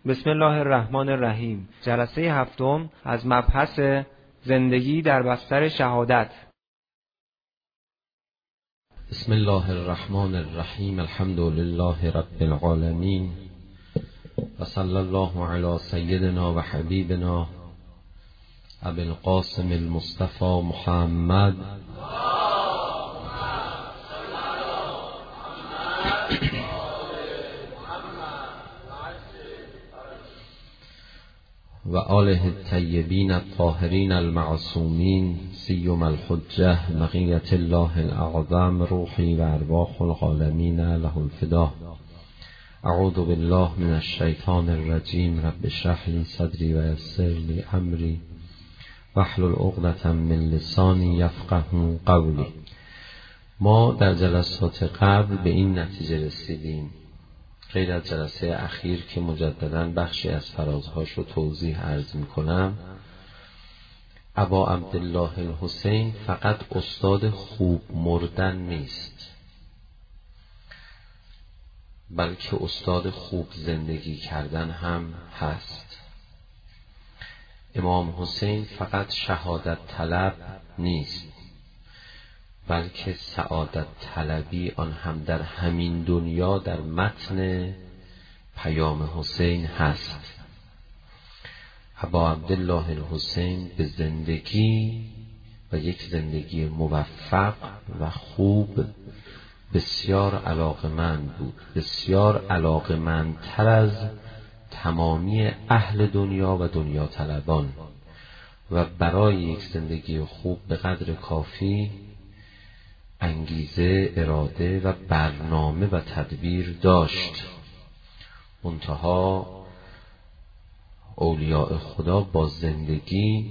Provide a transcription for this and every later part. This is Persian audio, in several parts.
بسم الله الرحمن الرحیم. جلسه هفتم از مبحث زندگی در بستر شهادت. بسم الله الرحمن الرحیم. الحمد لله رب العالمین و صلی الله علی سیدنا و حبیبنا ابی القاسم المصطفى محمد و آله الطیبین الطاهرین المعصومین سیم الحجة بقیة الله الاعظم روحی و ارواح العالمین له الفدا. اعوذ بالله من الشیطان الرجیم. رب اشرح لی صدری و یسر لی امری واحلل عقدة من لسانی یفقهوا قولی. ما در جلسات قبل به این نتیجه رسیدیم، غیر از جلسه اخیر که مجدداً بخشی از فرازهاش رو توضیح عرض میکنم، ابا عبدالله الحسین فقط استاد خوب مردن نیست، بلکه استاد خوب زندگی کردن هم هست. امام حسین فقط شهادت طلب نیست، بلکه سعادت طلبی آن هم در همین دنیا در متن پیام حسین هست. ابا عبدالله الحسین به زندگی و یک زندگی موفق و خوب بسیار علاقمند بود، بسیار علاقمندتر از تمامی اهل دنیا و دنیا طلبان، و برای یک زندگی خوب به قدر کافی انگیزه، اراده و برنامه و تدبیر داشت. منتها اولیاء خدا با زندگی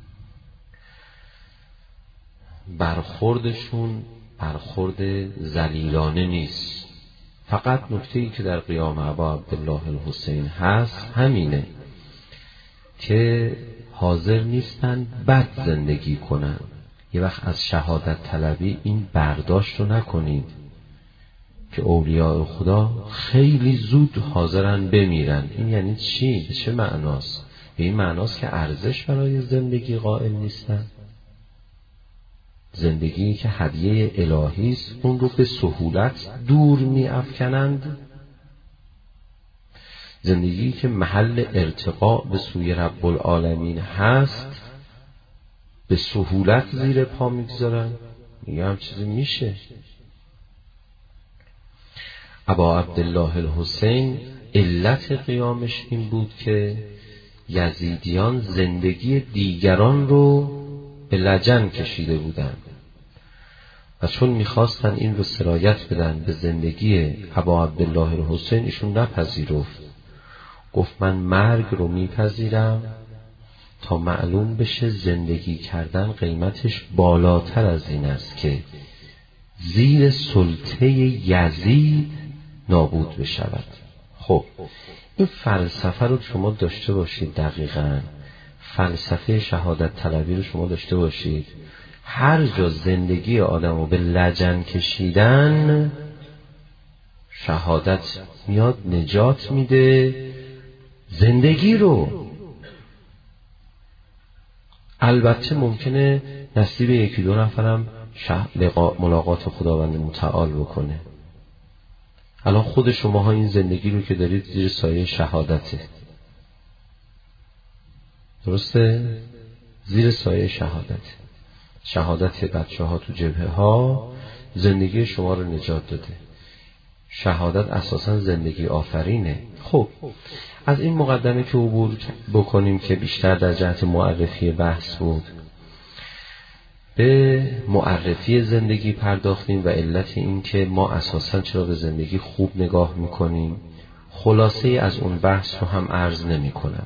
برخوردشون برخورد ذلیلانه نیست. فقط نکته‌ای که در قیام ابا عبدالله الحسین هست همینه که حاضر نیستن بد زندگی کنن. یه وقت از شهادت طلبی این برداشت رو نکنید که اولیاء خدا خیلی زود حاضرن بمیرن. این یعنی چی؟ به چه معناست؟ به این معناست که ارزش برای زندگی قائل نیستن. زندگی که هدیه الهی است اون رو به سهولت دور می افکنند. زندگی که محل ارتقاء به سوی رب العالمین هست به سهولت زیر پا میگذارن. میگه هم چیزی میشه. ابا عبدالله الحسین علت قیامش این بود که یزیدیان زندگی دیگران رو به لجن کشیده بودن و چون میخواستن این رو سرایت بدن به زندگی ابا عبدالله الحسین، ایشون نپذیرفت. گفت من مرگ رو میپذیرم تا معلوم بشه زندگی کردن قیمتش بالاتر از این است که زیر سلطه یزید نابود بشود. خب این فلسفه رو شما داشته باشید، دقیقاً فلسفه شهادت طلبی رو شما داشته باشید. هر جا زندگی آدم رو به لجن کشیدن، شهادت میاد نجات میده زندگی رو. البته ممکنه نصیب یکی دو نفرم ملاقات خداوند متعال بکنه. الان خود شماها این زندگی رو که دارید زیر سایه شهادته، درسته؟ زیر سایه شهادت بچه ها تو جبهه ها زندگی شما رو نجات داده. شهادت اساساً زندگی آفرینه. خب از این مقدمه که عبور بکنیم که بیشتر در جهت معرفی بحث بود، به معرفی زندگی پرداختیم و علت این که ما اساساً چرا به زندگی خوب نگاه میکنیم. خلاصه از اون بحث رو هم عرض نمی کنم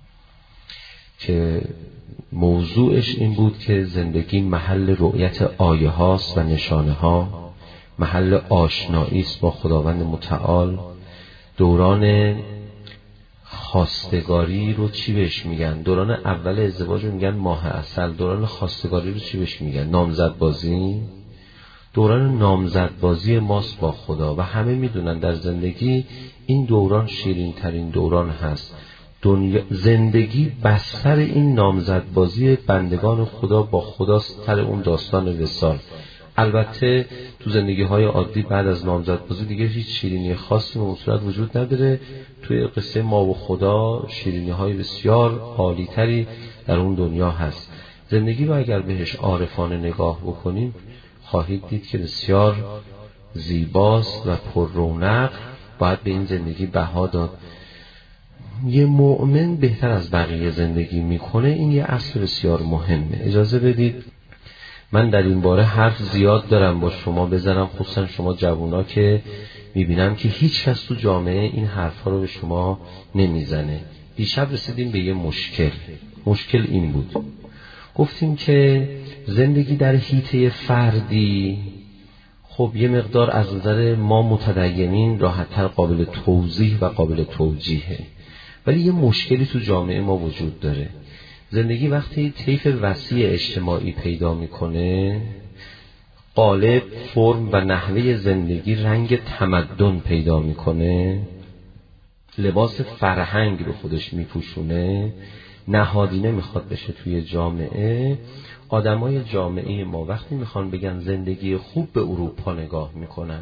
که موضوعش این بود که زندگی محل رؤیت آیه هاست و نشانه ها، محل آشنایی است با خداوند متعال. دوران خواستگاری رو چی بهش میگن؟ دوران اول ازدواج رو میگن ماه عسل. دوران خواستگاری رو چی بهش میگن؟ نامزد بازی. دوران نامزدبازی ماست با خدا و همه میدونن در زندگی این دوران شیرین ترین دوران هست. زندگی بستر این نامزدبازی بندگان خدا با خداست، سر اون داستان وصال. البته تو زندگی های عادی بعد از نامزدبازی دیگه هیچ شیرینی خاصی به اون صورت وجود نداره. توی قصه ما و خدا شیرینی های بسیار عالی تری در اون دنیا هست. زندگی رو اگر بهش عارفانه نگاه بکنیم خواهید دید که بسیار زیباست و پر رونق. باید به این زندگی بها داد. یه مؤمن بهتر از بقیه زندگی میکنه، این یه اصل بسیار مهمه. اجازه بدید من در این باره حرف زیاد دارم با شما بزنم، خصوصا شما جوونا که میبینم که هیچ کس تو جامعه این حرفا رو به شما نمیزنه. دیشب رسیدیم به یه مشکل این بود، گفتیم که زندگی در حیطه فردی خب یه مقدار از نظر ما متدینین راحت‌تر قابل توضیح و قابل توجیهه، ولی یه مشکلی تو جامعه ما وجود داره. زندگی وقتی طیف وسیع اجتماعی پیدا میکنه، قالب، فرم و نحوه زندگی رنگ تمدن پیدا میکنه، لباس فرهنگ رو خودش میپوشونه، نهادینه میخواد بشه توی جامعه. آدمای جامعه ما وقتی میخوان بگن زندگی خوب به اروپا نگاه میکنن.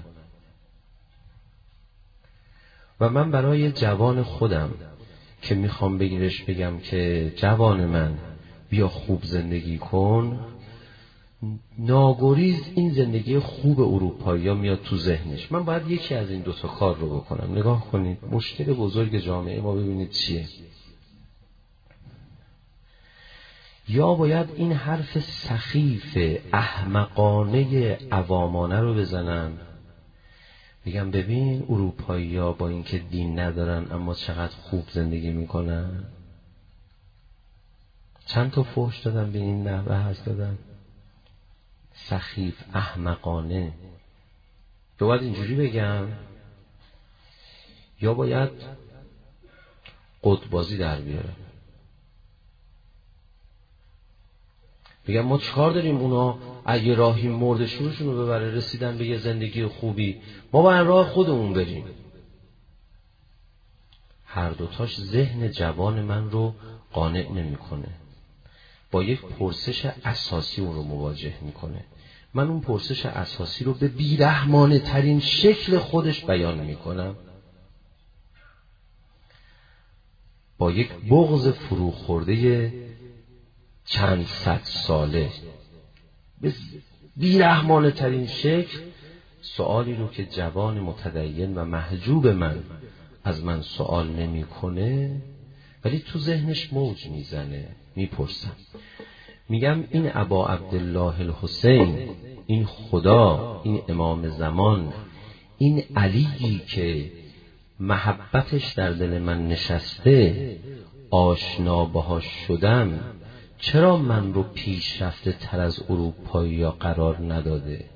و من برای جوان خودم که میخوام بگم که جوان من بیا خوب زندگی کن، ناگریز این زندگی خوب اروپایی ها میاد تو ذهنش. من باید یکی از این دوتا کار رو بکنم. نگاه کنید مشکل بزرگ جامعه ما ببینید چیه. یا باید این حرف سخیف احمقانه عوامانه رو بزنم، بگم ببین اروپایی ها با اینکه دین ندارن اما چقدر خوب زندگی میکنن. چند تا فحش دادن به این نحوه هست دادن، سخیف احمقانه. یا باید اینجوری بگم، یا باید قطبازی در بیارم، بگم ما چکار داریم اونا اگه راهی مردشونشون رو ببره رسیدن به یه زندگی خوبی، ما باید راه خودمون بریم. هر دوتاش ذهن جوان من رو قانع نمیکنه. با یک پرسش اساسی اون رو مواجه میکنه. من اون پرسش اساسی رو به بیرحمانه ترین شکل خودش بیان میکنم، با یک بغض فروخورده چند صد ساله به بیرحمانه ترین شکل سوالی رو که جوان متدین و محجوب من از من سوال نمی کنه ولی تو ذهنش موج میزنه، میپرسم. میگم این ابا عبدالله الحسین، این خدا، این امام زمان، این علیی که محبتش در دل من نشسته، آشنا باهاش شدم، چرا من رو پیشرفته تر از اروپایی ها قرار نداده؟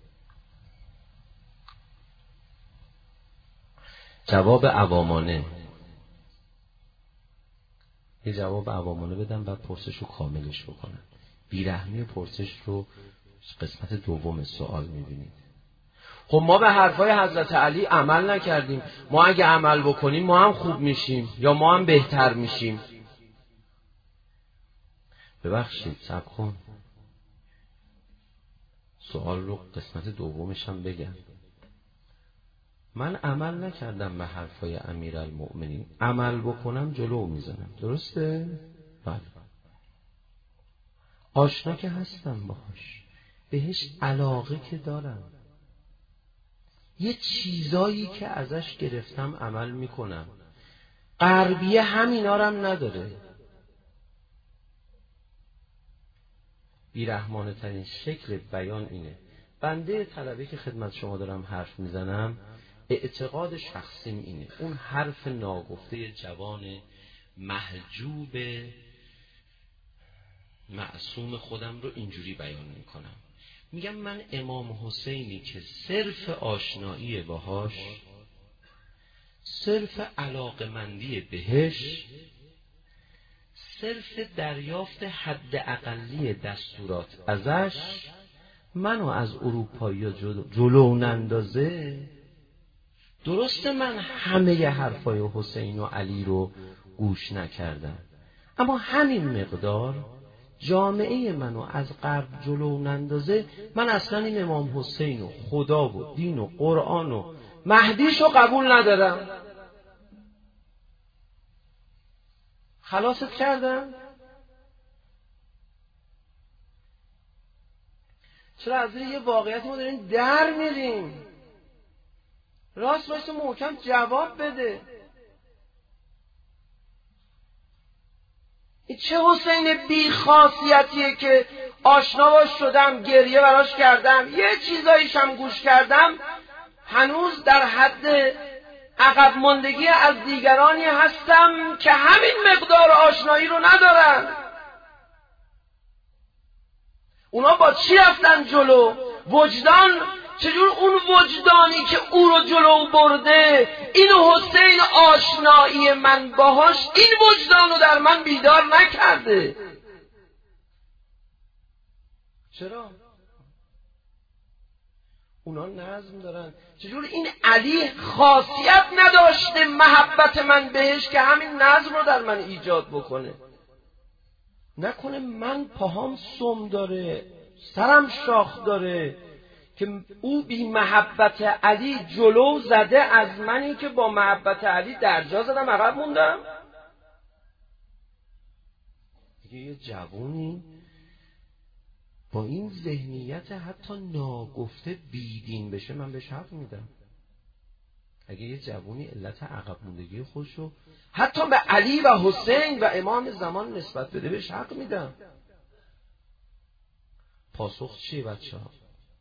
جواب عوامانه. یه جواب عوامانه بدم بعد پرسش رو کاملش بکنم. بیرحمی پرسش رو قسمت دوم سوال میبینید. خب ما به حرفای حضرت علی عمل نکردیم، ما اگه عمل بکنیم ما هم خوب میشیم یا ما هم بهتر میشیم. ببخشید صبر کن، سوال رو قسمت دومش هم بگم. من عمل نکردم به حرفای امیرالمؤمنین، عمل بکنم جلو میزنم، درسته؟ بله. آشنا که هستم باهاش، بهش علاقه که دارم، یه چیزایی که ازش گرفتم عمل میکنم. غربیه همینا رو هم نداره. بیرحمانه ترین شکل بیان اینه. بنده طلبه که خدمت شما دارم حرف میزنم، اعتقاد شخصیم اینه. اون حرف ناگفته جوان محجوب معصوم خودم رو اینجوری بیان میکنم. میگم من امام حسینی که صرف آشنایی باهاش، صرف علاقمندی بهش، صرف دریافت حد اقلی دستورات ازش منو از اروپایی جلو نندازه. درسته من همه حرفای حسین و علی رو گوش نکردم، اما همین مقدار جامعه منو از غرب جلو نندازه. من اصلا این امام حسین و خدا و دین و قرآن و مهدیش رو قبول ندارم. خلاصت کردم. چرا از یه واقعیتی ما داریم در میریم؟ راست باشه محکم جواب بده. این چه حسین بی خاصیتیه که آشنا باش شدم، گریه براش کردم، یه چیزاییش هم گوش کردم، هنوز در حد عقب ماندگی از دیگرانی هستم که همین مقدار آشنایی رو ندارن. اونا با چی رفتن جلو؟ وجدان. چجور اون وجدانی که او رو جلو برده، این حسین آشنایی من باهاش این وجدان رو در من بیدار نکرده؟ چرا؟ اونا نظم دارن. چجور این علی خاصیت نداشته محبت من بهش که همین نظم رو در من ایجاد بکنه؟ نکنه من پاهام سم داره، سرم شاخ داره، که او بی محبت علی جلو زده از منی که با محبت علی درجا زدم عقب موندم؟ یه جوونی با این ذهنیت حتی ناگفته بیدین بشه، من بهش حق میدم. اگه یه جوونی علت عقب موندگی خودشو حتی به علی و حسین و امام زمان نسبت بده، بهش حق میدم. پاسخ چیه بچه ها؟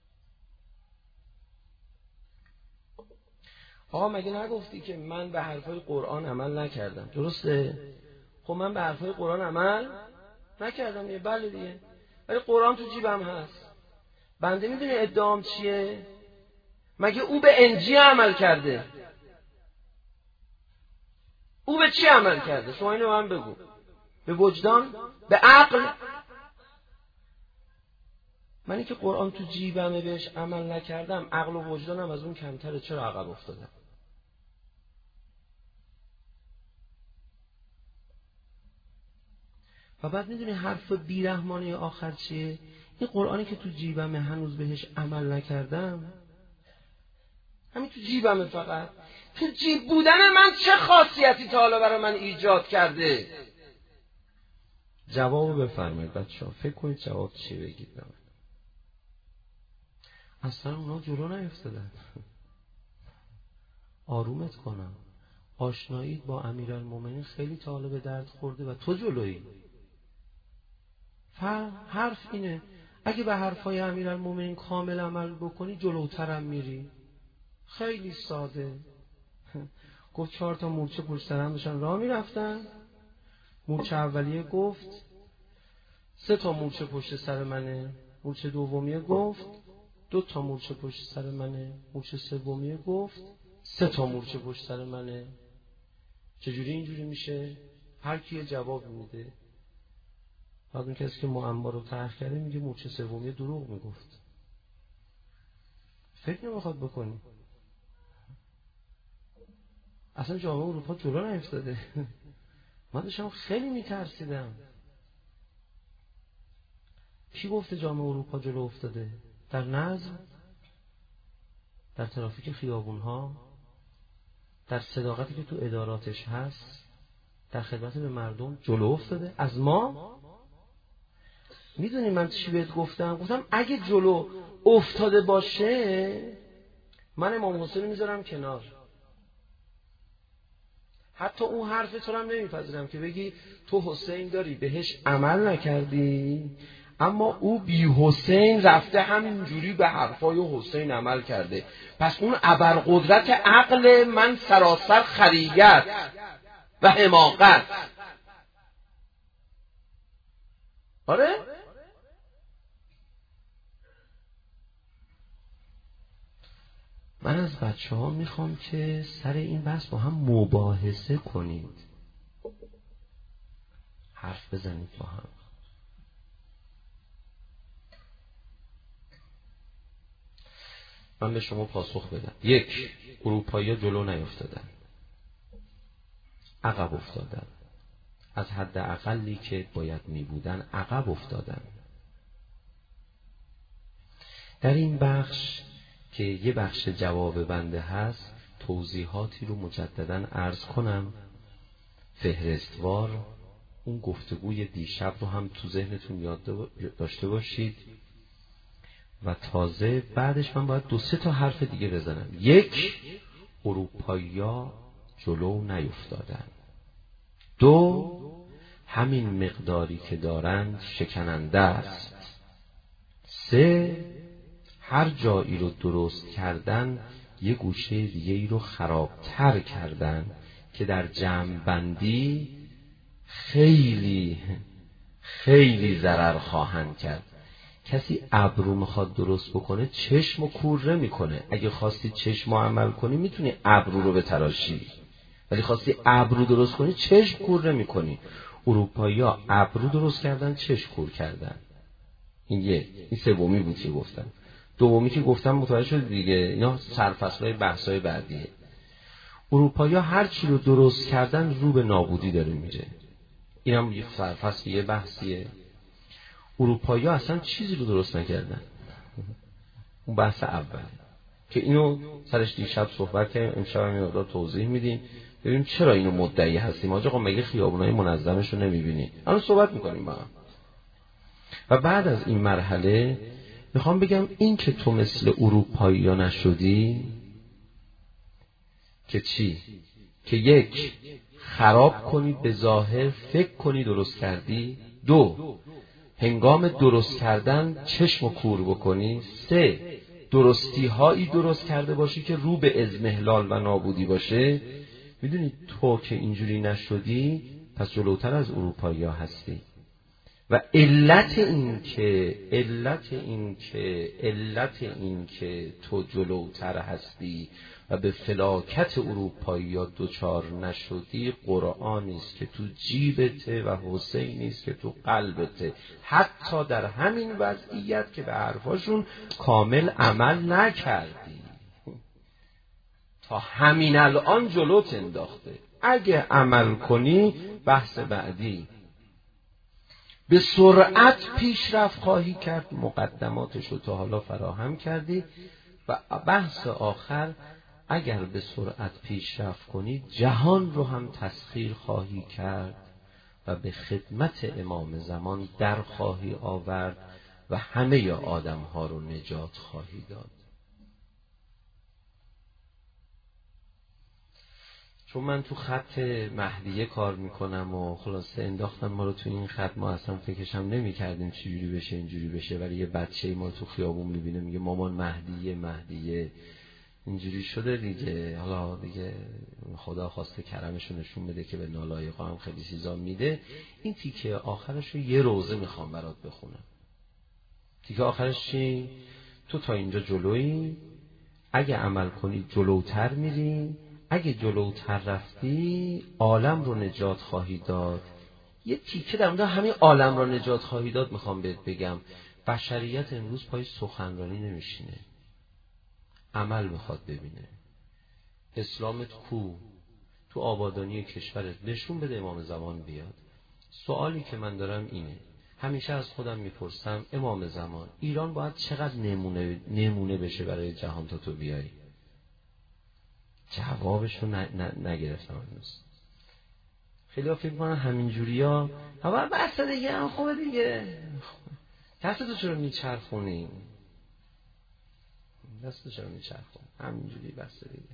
آقا مگه نگفتی که من به حرفای قرآن عمل نکردم؟ درسته؟ خب من به حرفای قرآن عمل نکردم دیگه. بله دیگه، ولی قرآن تو جیبم هست. بنده میدونی ادعام چیه؟ مگه او به انجیل عمل کرده؟ او به چی عمل کرده؟ شما اینو من بگو. به وجدان؟ به عقل؟ منی که قرآن تو جیبمه بهش عمل نکردم، عقل و وجدانم از اون کمتره، چرا عقب افتادم؟ و بعد میدونی حرف بیرحمانه آخر چیه؟ این قرآنی که تو جیبمه هنوز بهش عمل نکردم، همین تو جیبمه، فقط تو جیب بودن من چه خاصیتی تا حالا برای من ایجاد کرده؟ جوابو بفرمایید بچه‌ها، فکر کنید جواب چی بگید. اصلا اونا جلو نیفتادن. آرومت کنم، آشناییت با امیرالمومنین خیلی تا حالا به درد خورده و تو جلویی. حرف اینه اگه به حرفای امیرالمومنین کامل عمل بکنی جلوترم میری. خیلی ساده. گفت 4 تا مورچه پشت سر هم داشتن راه میرفتن. مورچه اولیه گفت 3 تا مورچه پشت سر منه. مورچه دومیه گفت 2 تا مورچه پشت سر منه. مورچه سومیه گفت 3 تا مورچه پشت سر منه. چجوری اینجوری میشه؟ هر کی جواب میده. بعد اون کسی که معما رو طرح کرده میگه مورچه سومیه دروغ میگفت. فکر نمیخواد بکنی. اصلا جامعه اروپا جلو نیفتاده. من داشتم خیلی میترسیدم. کی گفته جامعه اروپا جلو افتاده؟ در نظم، در ترافیک خیابونها، در صداقتی که تو اداراتش هست، در خدمت به مردم جلو افتاده از ما. میدونی من چی بهت گفتم؟ گفتم اگه جلو افتاده باشه من امام حسین میذارم کنار. حتی اون حرف تو هم نمیپذیرم که بگی تو حسین داری بهش عمل نکردی، اما او بی حسین رفته همینجوری به حرفای حسین عمل کرده. پس اون ابرقدرت عقل من سراسر خریت و حماقت. آره؟ من از بچه ها میخوام که سر این بحث با هم مباحثه کنید، حرف بزنید با هم. من به شما پاسخ بدم. یک، اروپایی‌ها جلو نیفتادن، عقب افتادن، از حد اقلی که باید می بودن عقب افتادن. در این بخش که یه بخش جواب بنده هست توضیحاتی رو مجدداً عرض کنم، فهرستوار اون گفتگوی دیشب رو هم تو ذهنتون یاد داشته باشید و تازه بعدش من باید 2-3 تا حرف دیگه بزنم. یک، اروپایی‌ها جلو نیفتادن. دو، همین مقداری که دارند شکننده است. سه، هر جایی رو درست کردن یه گوشه دیگه ای رو خرابتر کردن که در جمع بندی خیلی خیلی ضرر خواهند کرد. کسی ابرو میخواد درست بکنه چشم و کوره میکنه. اگه خواستی چشم عمل کنی میتونی ابرو رو بتراشی، ولی خواستی ابرو درست کنی چشم کوره میکنی. اروپایی‌ها ابرو درست کردن، چشم کور کردن. این سومی بود که گفتم. دومی که گفتم متوجه شد دیگه، اینا سرفصل‌های بحث‌های بعدیه. اروپایی‌ها هر چی رو درست کردن رو به نابودی داره میره. اینم یه سرفصل، یه بحثیه. اروپایی‌ها اصلا چیزی رو درست نکردن. اون بحث اول که اینو سرش دیشب صحبت کردیم، امشب هم یه توضیح میدیم ببینیم چرا اینو مدعی هستیم. آقا مگه خیابونای منظمش رو نمیبینی؟ الان صحبت میکنیم با هم. و بعد از این مرحله میخوام بگم این که تو مثل اروپایی‌ها نشدی که چی؟ که یک، خراب کنی به ظاهر فکر کنی درست کردی. دو، هنگام درست کردن چشم و کور بکنی. سه، درستی هایی درست کرده باشی که رو به اضمحلال و نابودی باشه. میدونی تو که اینجوری نشدی پس جلوتر از اروپایی ها هستی. و علت این که تو جلوتر هستی و به فلاکت اروپایی ها دوچار نشدی قرآنی است که تو جیبته و حسینی است که تو قلبته. حتی در همین وضعیت که به حرفاشون کامل عمل نکردی، تا همین الان جلوت انداخته. اگه عمل کنی بحث بعدی به سرعت پیشرفت خواهی کرد، مقدماتش رو تا حالا فراهم کردی. و بحث آخر، اگر به سرعت پیشرفت کنی جهان رو هم تسخیر خواهی کرد و به خدمت امام زمان در خواهی آورد و همه آدم ها رو نجات خواهی داد. چون من تو خط مهدیه کار میکنم و خلاصه انداختن ما رو تو این خط، ما اصلا فکرشم نمی کردیم چجوری بشه اینجوری بشه، ولی یه بچه ما تو خیابون میبینه میگه مامان مهدیه اینجوری شده دیگه. حالا دیگه خدا خواسته کرمشو نشون بده که به نالایقا هم خیلی چیزا میده. این تیکه آخرش رو یه روزه میخوام برات بخونم. تیکه آخرش چی؟ تو تا اینجا جلویی، اگه عمل کنی جلوتر میری، اگه جلوتر رفتی عالم رو نجات خواهی داد. یه تیکه در مورد همین عالم رو نجات خواهی داد میخوام بهت بگم. بشریت امروز پای سخنرانی نمیشینه، عمل میخواد ببینه. اسلامت کو؟ تو آبادانی کشورت نشون بده امام زمان بیاد. سوالی که من دارم اینه، همیشه از خودم میپرسم امام زمان ایران باید چقدر نمونه بشه برای جهان تا تو بیایی؟ جوابشو نگرفتم هنوز. خیلی ها فکر کنن همینجوریا اما بس دیگه هم خوبه دیگه. دستتو چرا میچرخونی؟ دستتو چرا میچرخون؟ همینجوری بس دیگه.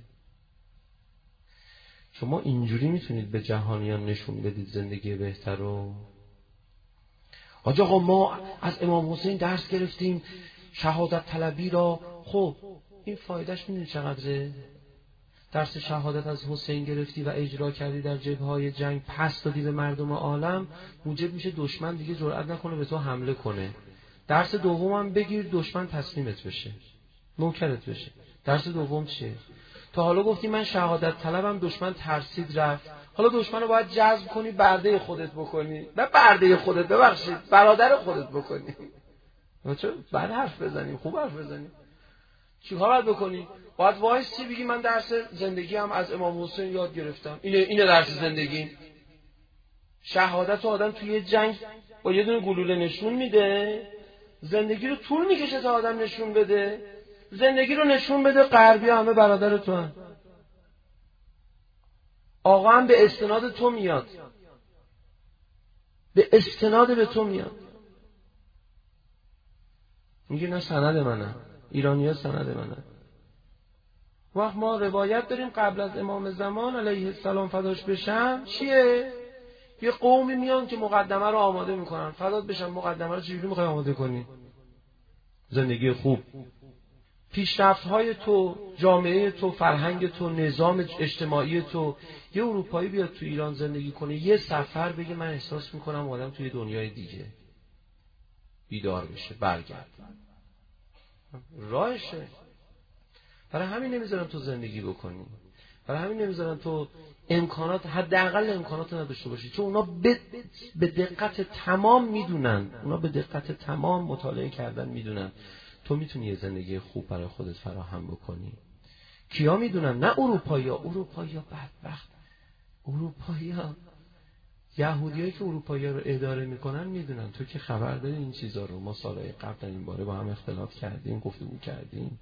شما اینجوری میتونید به جهانیان نشون بدید زندگی بهتر رو. آقا ما از امام حسین درس گرفتیم شهادت طلبی را. خب این فایدهش میدونی چقدره؟ درس شهادت از حسین گرفتی و اجرا کردی در جبهه‌های جنگ، پس دادی به مردم عالم، موجب میشه دشمن دیگه جرئت نکنه به تو حمله کنه. درس دومم بگیر دشمن تسلیمت بشه، نوکرت بشه. درس دوم چیه؟ تا حالا گفتی من شهادت طلبم، دشمن ترسید رفت. حالا دشمن رو باید جذب کنی، برده خودت بکنی. نه برده خودت، ببخشید برادر خودت بکنی. چرا بعد حرف بزنیم؟ خوب حرف بزنیم. چیکار باید بکنی؟ باید وایسی بگی من درس زندگی هم از امام حسین یاد گرفتم، اینه درس زندگی. شهادت آدم توی جنگ با یه دونه گلوله نشون میده، زندگی رو طول میکشه تا آدم نشون بده. زندگی رو نشون بده غربی همه برادر تو هم. آقا هم به استناد تو میاد، به استناد به تو میاد. میگه نه سند منه، ایرانی‌ها سند منه. وقت ما روایت داریم قبل از امام زمان علیه السلام فداش بشم چیه؟ یه قومی میان که مقدمه رو آماده میکنن. فدات بشم مقدمه رو چجوری میخوای آماده کنی؟ زندگی خوب، پیشرفت‌های تو، جامعه تو، فرهنگ تو، نظام اجتماعی تو. یه اروپایی بیاد تو ایران زندگی کنه، یه سفر بگه من احساس میکنم آدم توی دنیای دیگه، بیدار بشه برگرد. راهشه. برای همین نمیذارن تو زندگی بکنی، برای همین نمیذارن تو امکانات، حداقل امکانات نداشته باشی، چون اونا به دقت تمام میدونن، اونا به دقت تمام مطالعه کردن میدونن تو میتونی یه زندگی خوب برای خودت فراهم بکنی. کیا میدونن؟ نه اروپایی‌ها بدبخت. اروپایی‌ها، یهودیایی که اروپایی‌ها رو اداره میکنن میدونن. تو که خبر داری این چیزا رو؟ ما سالهای قبل این باره با هم اختلاف کردیم، گفتگو کردیم.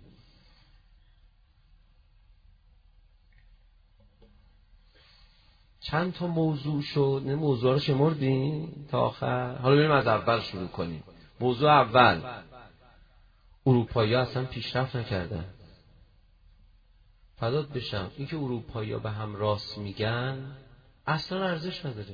چند تا موضوع شد، نه موضوع رو شمردیم تا آخر. حالا بریم از اول شروع کنیم. موضوع اول، اروپایی‌ها اصلا پیشرفت نکردن. فدات بشم این که اروپایی‌ها به هم راست میگن اصلا ارزش نداره.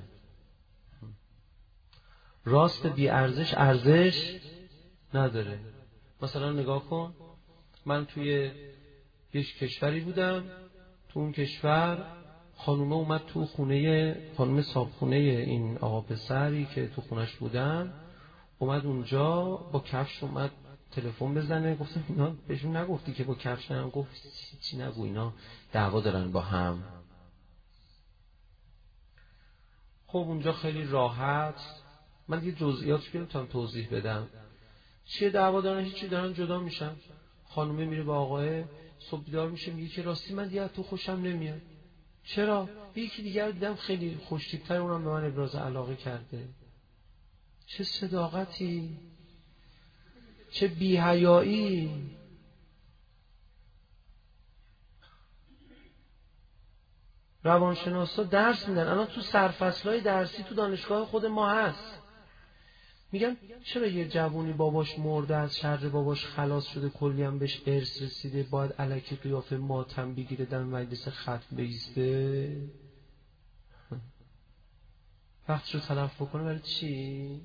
راست بی ارزش ارزش نداره. مثلا نگاه کن، من توی یک کشوری بودم، تو اون کشور خانومه اومد تو خونه، خانوم صابخونه این آقا پسری که تو خونش بودم اومد اونجا با کفش اومد تلفن بزنه. گفتم اینا بهشون نگفتی که با کفش نرم؟ گفت چی نگو، اینا دعوا دارن با هم. خب اونجا خیلی راحت، من دیگه جزئیاتش نمیتونم توضیح بدم چیه دعوا دارن، هیچی، دارن جدا میشن. خانومه میره با آقای، صبح بیدار میشه میگه که راستی من دیگه تو خوشم نمیاد. چرا؟ یکی دیگر دیدم خیلی خوش‌تیپ‌تر، اونم به من ابراز علاقه کرده. چه صداقتی، چه بی‌حیایی. روانشناسا درس میدن الان تو سرفصل‌های درسی تو دانشگاه خود ما هست. میگن چرا یه جوونی باباش مرده، از شر باباش خلاص شده، کلی هم بهش ارث رسیده، باید الکی قیافه ماتم بگیره در مجلس ختم بیسته؟ وقتشو تلف بکنه برای چی؟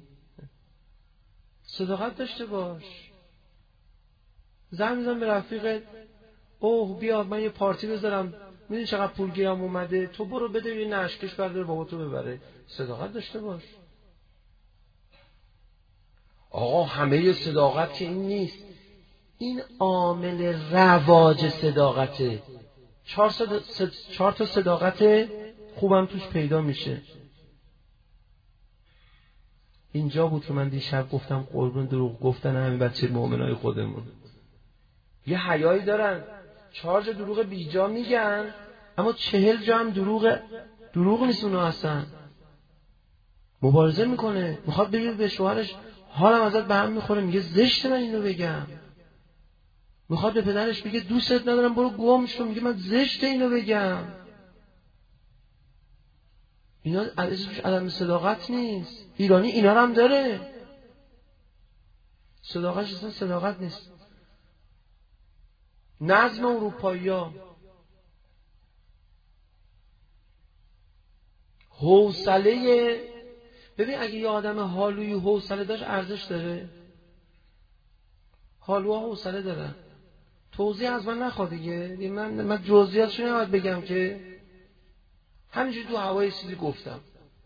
صداقت داشته باش. زنگ میزن به رفیقت، اوه بیا من یه پارتی بذارم، میدونی چقدر پول گیرم اومده، تو برو بده یه نشکش بردار بابا تو ببره. صداقت داشته باش. آقا همه صداقت که این نیست، این عامل رواج صداقته. 4 تا صداقت خوبم توش پیدا میشه. اینجا بود که من دیشب گفتم قربون دروغ گفتن همین بچه مؤمنای خودمون یه حیایی دارن، 4 جا دروغ بیجا میگن، اما 40 جا هم دروغ نیست. اونو اصلا مبارزه میکنه، میخواد بگه به شوهرش حالم ازت به هم میخوره، میگه زشت من اینو بگم. میخواد به پدرش بگه دوستت ندارم برو گم شو، میگه من زشت اینو بگم. اینا ازش عدم صداقت نیست. ایرانی اینا رو هم داره، صداقتش اصلا صداقت نیست. نظم اروپایی‌ها، حوصله. ببین اگه یه آدم حالوی حوصله داشت ارزش داره. حالوها حوصله دارن. توضیح از من نخواد دیگه، من جزئیاتش نباید بگم که، همینجوری تو هوای چیزی گفتم.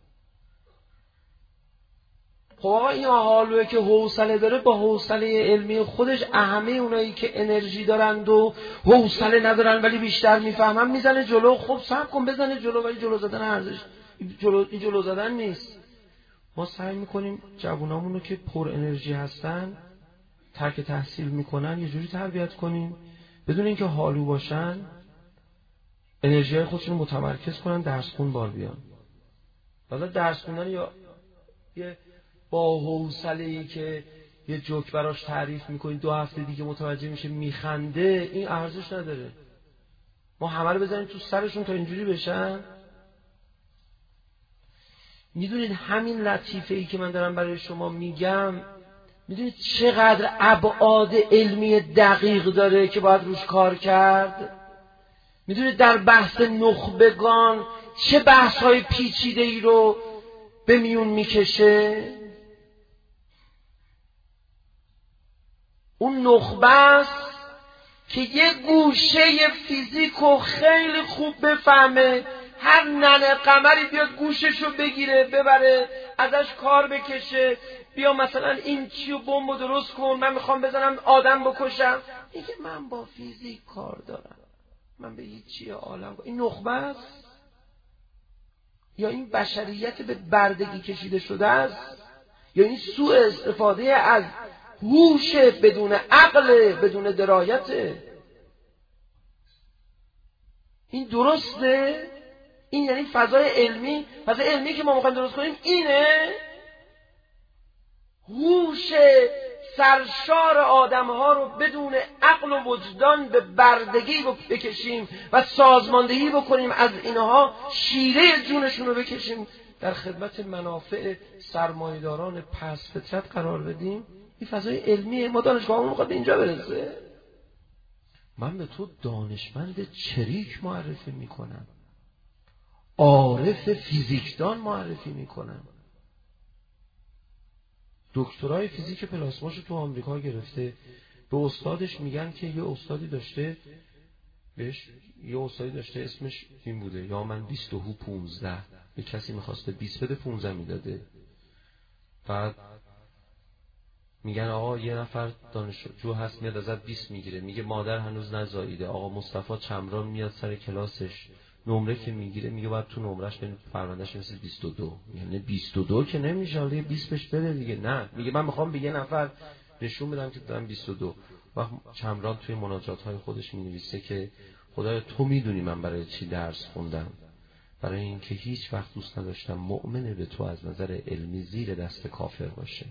خب آقا این حالوه که حوصله داره، با حوصله علمی خودش همه اونایی که انرژی دارند و حوصله ندارن ولی بیشتر میفهمن میزنه جلو. خب صبر کن بزنه جلو، ولی جلو زدن ارزش، جلو زدن نیست. ما سعی میکنیم جوانامونو که پر انرژی هستن، ترک تحصیل میکنن، یه جوری تربیت کنیم بدون اینکه حالو باشن انرژی های خودشون رو متمرکز کنن، درس خون بار بیان. حالا درس خوندن یا یه با حوصله‌ای که یه جوک براش تعریف میکنی 2 هفته دیگه متوجه میشه میخنده، این ارزش نداره. ما همه رو بزنیم تو سرشون تا اینجوری بشن. میدونید همین لطیفه‌ای که من دارم برای شما میگم، میدونید چقدر ابعاد علمی دقیق داره که باید روش کار کرد؟ میدونید در بحث نخبگان چه بحث‌های پیچیده‌ای رو به میون میکشه؟ اون نخبه است که یه گوشه فیزیکو خیلی خوب بفهمه، هر ننه قمری بیاد گوششو بگیره ببره ازش کار بکشه، بیا مثلا این چیو بمبو درست کن، من میخوام بزنم آدم بکشم، میگه من با فیزیک کار دارم، من به هیچی عالم. این نخبه است یا این بشریت به بردگی کشیده شده است؟ یا این سوء استفاده از هوش بدون عقل، بدون درایت؟ این درسته؟ این یعنی فضای علمی؟ فضای علمی که ما میخوایم درست کنیم اینه؟ هوش سرشار آدم‌ها رو بدون عقل و وجدان به بردگی بکشیم و سازماندهی بکنیم، از اینها شیره جونشون رو بکشیم در خدمت منافع سرمایه‌داران پس فطرت قرار بدیم؟ این فضای علمیه. ما دانشگاهمون میخواد به اینجا برسه؟ من به تو دانشمند چریک معرفی میکنم، عارف فیزیکدان معرفی میکنم، دکترای فیزیک پلاسماشو تو آمریکا گرفته، به استادش میگن که یه استادی داشته اسمش این بوده، یا من 22 15، یه کسی میخواسته 20 بده 15 میداده. بعد میگن آقا یه نفر دانشجو هست میاد ازت 20 میگیره، میگه مادر هنوز نزاییده. آقا مصطفی چمران میاد سر کلاسش، نمره که میگیره میگه باید تو نمرش ببین پروندهش مثل 22. یعنی 22 که نمیشه، حالا 20 بهش بده دیگه. نه، میگه من میخوام به یه نفر نشون بدم که دارم 22. و چمران توی مناجات‌های خودش مینویسه که خدایا تو میدونی من برای چی درس خوندم، برای اینکه هیچ وقت دوست نداشتم مؤمن به تو از نظر علمی زیر دست کافر باشه.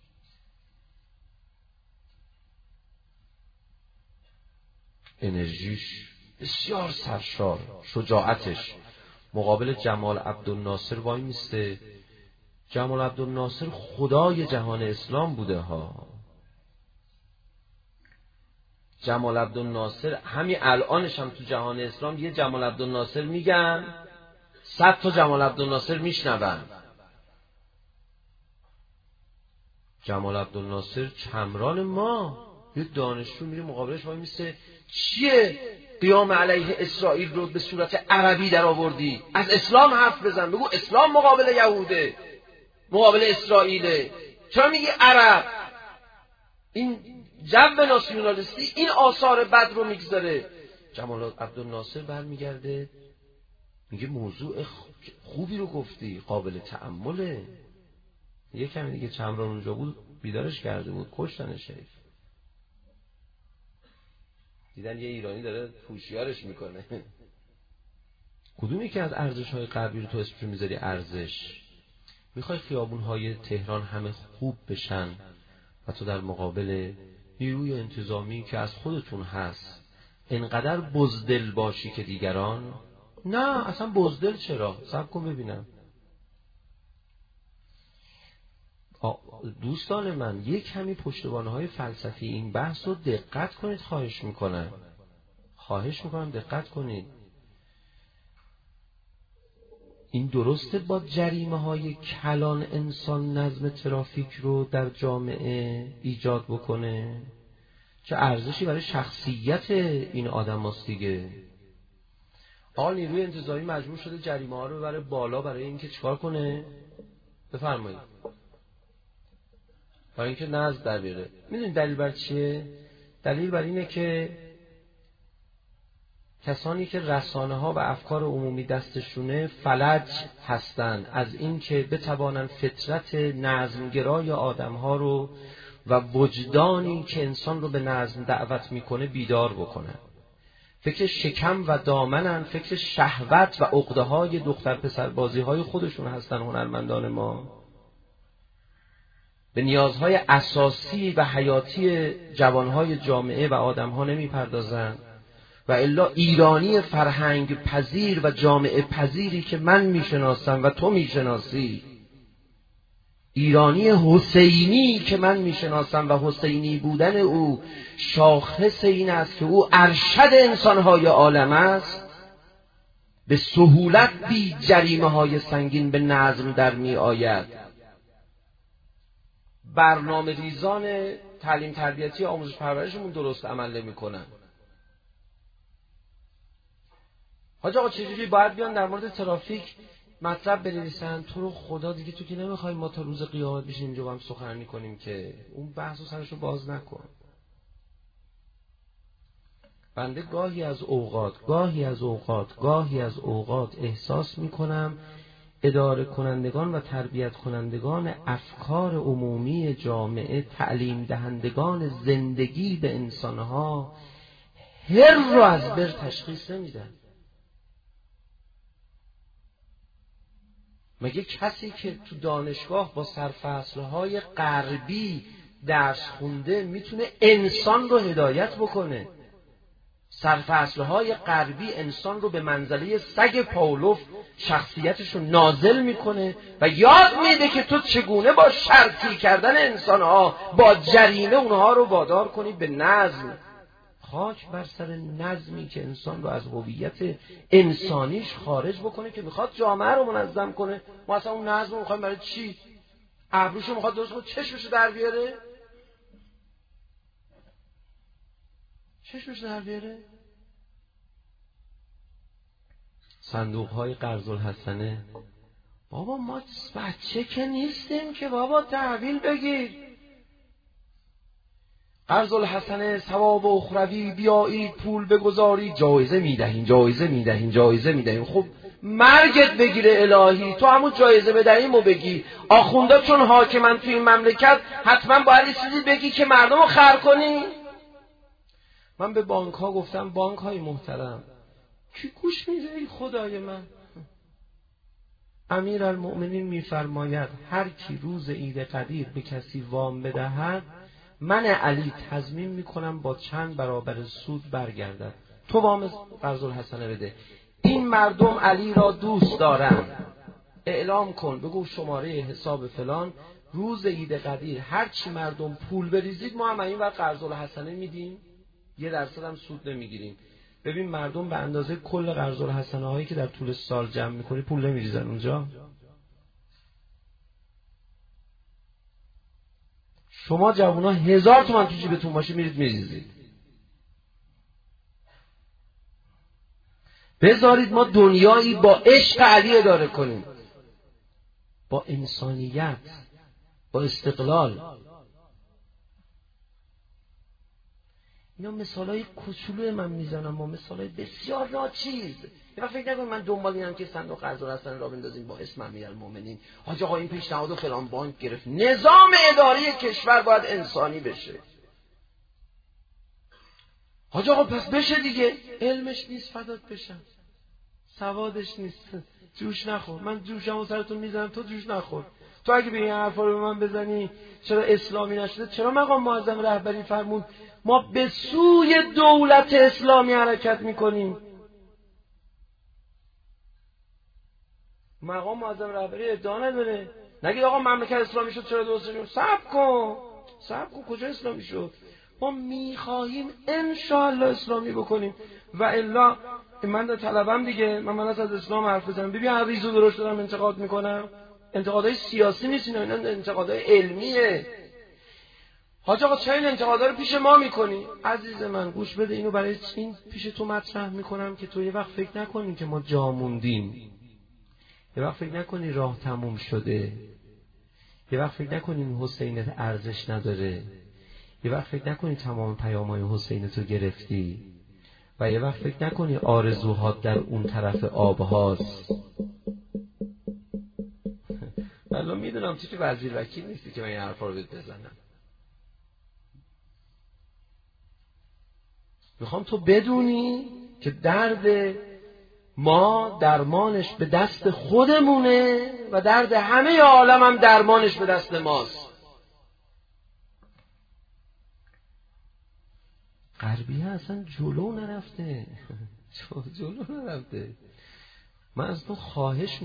انرژیش بسیار سرشار، شجاعتش مقابل جمال عبدالناصر وای میسته. جمال عبدالناصر خدای جهان اسلام بوده ها. جمال عبدالناصر همین الانش هم تو جهان اسلام یه جمال عبدالناصر میگن 100 تا جمال عبدالناصر میشنون. جمال عبدالناصر چمران ما، یه دانشجو میره مقابلش وای میسته، چیه قیام علیه اسرائیل رو به صورت عربی در آوردی؟ از اسلام حرف بزن، بگو اسلام مقابل یهوده، مقابل اسرائیله، چرا میگی عرب؟ این جو ناسیونالیستی این آثار بد رو میگذاره. جمال عبدالناصر برمیگرده میگه موضوع خوبی رو گفتی، قابل تأمله. یه کمی دیگه چمران اونجا بود بیدارش کرده بود، کشتنش. دیدن یه ایرانی داره پوشیارش میکنه. کدومی که از ارزش‌های غربی رو تو اسم میذاری ارزش؟ میخوای خیابون‌های تهران همه خوب بشن و تو در مقابل نیروی انتظامی که از خودتون هست انقدر بزدل باشی که دیگران؟ نه اصلا بزدل چرا؟ صبر کن ببینم. دوستان من یک کمی پشتوانه‌های فلسفی این بحث رو دقت کنید، خواهش میکنم دقت کنید. این درسته با جریمه‌های کلان انسان نظم ترافیک رو در جامعه ایجاد بکنه؟ چه ارزشی برای شخصیت این آدم هست دیگه. نیروی انتظامی مجبور شده جریمه ها رو ببره بالا برای اینکه چیکار کنه؟ بفرمایید. برای اینکه نظم در بیاره. میدونید دلیل بر چیه؟ دلیل بر اینه که کسانی که رسانه ها و افکار عمومی دستشونه فلج هستند از اینکه بتوانند فطرت نظمگرای آدم ها رو و وجدانی که انسان رو به نظم دعوت میکنه بیدار بکنن. فکر شکم و دامنن، فکر شهوت و عقده‌های دختر پسر بازی‌های خودشون هستن هنرمندان ما. به نیازهای اساسی و حیاتی جوانهای جامعه و آدمها نمیپردازن. و الا ایرانی فرهنگ پذیر و جامعه پذیری که من میشناسم و تو میشناسی، ایرانی حسینی که من میشناسم و حسینی بودن او شاخص این است که او ارشد انسانهای عالم است، به سهولت بی جریمه های سنگین به نظم در می آید. برنامه ریزان تعلیم تربیتی آموزش پرورشمون درست عمل نمی کنن. حاج آقا چجوری باید بیان در مورد ترافیک مطلب بنویسن؟ تو رو خدا دیگه تو که نمیخوای ما تا روز قیامت بشیم اینجا با هم سخنرانی کنیم که اون بحث و سرشو باز نکن. بنده گاهی از اوقات احساس میکنم اداره کنندگان و تربیت کنندگان افکار عمومی جامعه، تعلیم دهندگان زندگی به انسانها، هر رو از بر تشخیص نمیدن. مگه کسی که تو دانشگاه با سرفصلهای غربی درس خونده میتونه انسان رو هدایت بکنه؟ سرفصلهای غربی انسان رو به منزله سگ پاولوف شخصیتش رو نازل میکنه و یاد میده که تو چگونه با شرطی کردن انسانها با جریمه اونها رو وادار کنی به نظم. خاک بر سر نظمی که انسان رو از هویت انسانیش خارج بکنه که میخواد جامعه رو منظم کنه. ما اصلا اون نظم رو میخوایم برای چی؟ ابروشو میخواد درست کنه چشمشو در بیاره؟ صندوق های قرض الحسنه. بابا ما بچه که نیستیم که بابا تحویل بگیر. قرض الحسنه ثواب اخروی، بیایید پول بگذارید جایزه میدهیم. خب مرگت بگیره الهی، تو همون جایزه بدهیم و بگی. آخوندا چون حاکمن توی این مملکت حتما باید چیزی بگی که مردم رو خر کنی. من به بانک ها گفتم بانک های محترم کی گوش میده؟ ای خدای من، امیرالمؤمنین میفرماید هر کی روز عید قدیر به کسی وام بدهد، من علی تضمین میکنم با چند برابر سود برگردد. تو وام قرض الحسنه بده، این مردم علی را دوست دارن، اعلام کن، بگو شماره حساب فلان، روز عید قدیر هر چی مردم پول بریزید ما هم این وقت قرض الحسنه میدیم، 1% هم سود نمیگیریم. ببین مردم به اندازه کل قرض الحسنه هایی که در طول سال جمع میکنی پول نمیریزن اونجا. شما جوونا 1000 تومان تو جیبتون باشه میرید میریزید. بذارید ما دنیایی با عشق علی اداره کنیم، با انسانیت، با استقلال. اینا مثالای کوچولو من میزنم و مثالای بسیار ناچیز. یا فکر نکنید من دنبال اینم که صندوق قرض الحسنه را بندازیم با اسم امیرالمؤمنین. حاج آقا این پیشنهاد فلان بانک گرفت. نظام اداری کشور باید انسانی بشه. حاج آقا پس بشه دیگه. علمش نیست فدات بشم، سوادش نیست، جوش نخور. من جوشمو سرتون میزنم تو جوش نخور. تو اگه به این حرفا رو به من بزنی چرا اسلامی نشده؟ چرا مقام معظم رهبری فرمود ما به سوی دولت اسلامی حرکت میکنیم؟ مقام معظم رهبری ادعا نداره. نگید آقا مملکت اسلامی شد چرا درست شد؟ صبر کن کجا اسلامی شد؟ ما میخواهیم انشاءالله اسلامی بکنیم و الا من در طلبم دیگه. من از اسلام حرف بزنم ببین هر ریزو درست دارم انتقاد میکنم. انتقادهای سیاسی نیست اینا انتقادهای علمیه. حاج آقا چرا این انتقادا رو پیش ما میکنی؟ عزیز من گوش بده، اینو برای این پیش تو مطرح میکنم که تو یه وقت فکر نکنی که ما جا موندیم، یه وقت فکر نکنی راه تموم شده، یه وقت فکر نکنی این حسینت ارزش نداره، یه وقت فکر نکنی تمام پیام‌های حسین تو گرفتی و یه وقت فکر نکنی آرزوهات در اون طرف آبهاست. والله میدونم تو که وزیر وکیل نیستی که من این حرفا رو بهت بزنم. میخوام تو بدونی که درد ما درمانش به دست خودمونه و درد همه عالم هم درمانش به دست ماست. غربیه اصلا جلو نرفته. من از تو خواهش